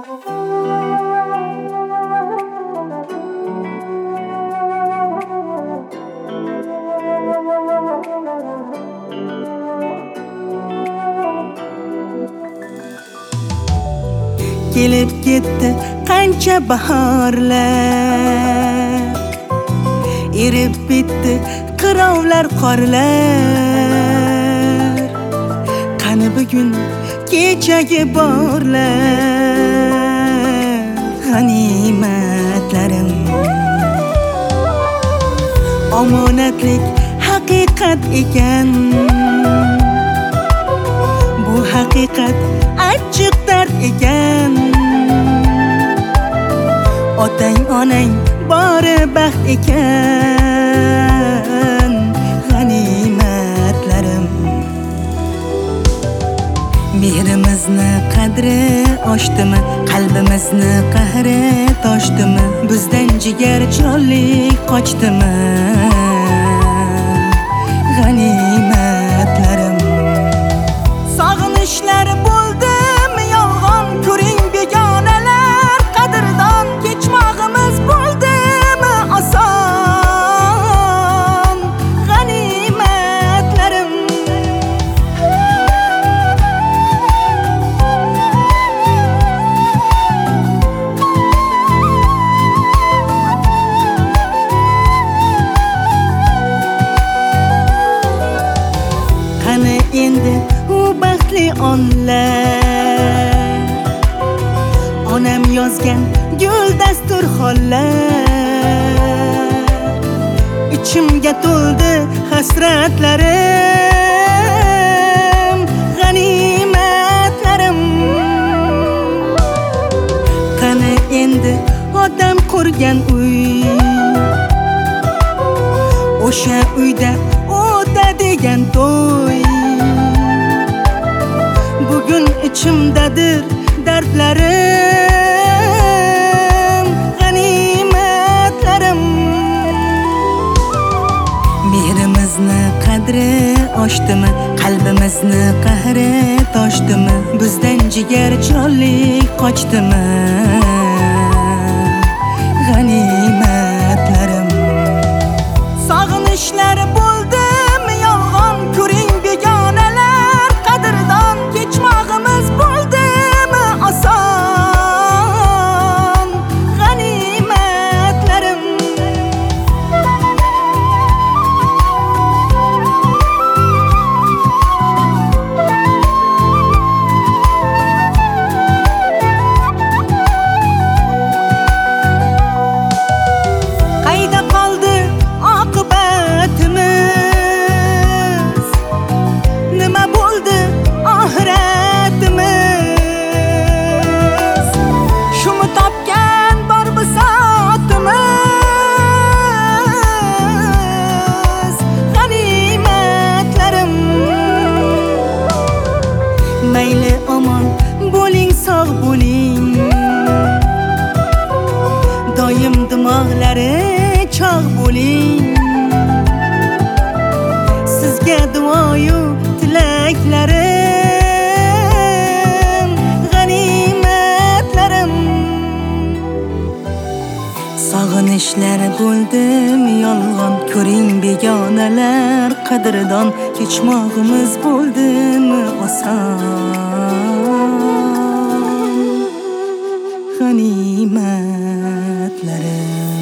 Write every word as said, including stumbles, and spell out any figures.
Kelib ketdi qancha bahorlar, erib bitdi qirovlar qorlar. Qani bugun kechagi borlar, g'animatlarim. Omonatlik haqiqat ekan, bu haqiqat achchiq dard ekan. Otang onang bori baxt ekan, g'animatlarim. Mehrimizni qadri oshdimi, qalbimizni qahri toshdimi, bizdan jigar jonlik qochdimi, g'animatlarim. Sog'inishlar bo'ldimi yolg'on, ko'ring begonalar qadrdon, kechmog'imiz bo'ldimi oson, g'animatlarim. Qani endi u baxtli onlar, onam yozgan gul dasturxonlar. Ichimga to'ldi hasratlarim, g'animatlarim. Qani endi odam qurgan uy, o'sha uyda o'tadigan to'y. Bugun ichimdadir dardlarim, g'animatlarim. Mehrimizni qadri oshdimi, qalbimizni qahri toshdimi, bizdan jigar jonlik qochdimi, g'animatlarim. Sog'inishlar bo'ldimi yolg'on, ko'ring begonalar qadrdon, kechmog'imiz bo'ldimi oson, g'animatlarim. Qayda qoldi oqibatimiz, nima bo'ldi oxiratimiz? Shumi topgan bor bisotimiz, g'animatlarim. Mayli omon bo'ling, sog' bo'ling, doim dimoqlari chog' bo'ling. Sizga duoyu tilaklarim, g'animatlarim. Sog'inishlar bo'ldimi yolg'on, ko'ring begonalar qadrdon, kechmog'imiz bo'ldimi oson, g'animatlarim.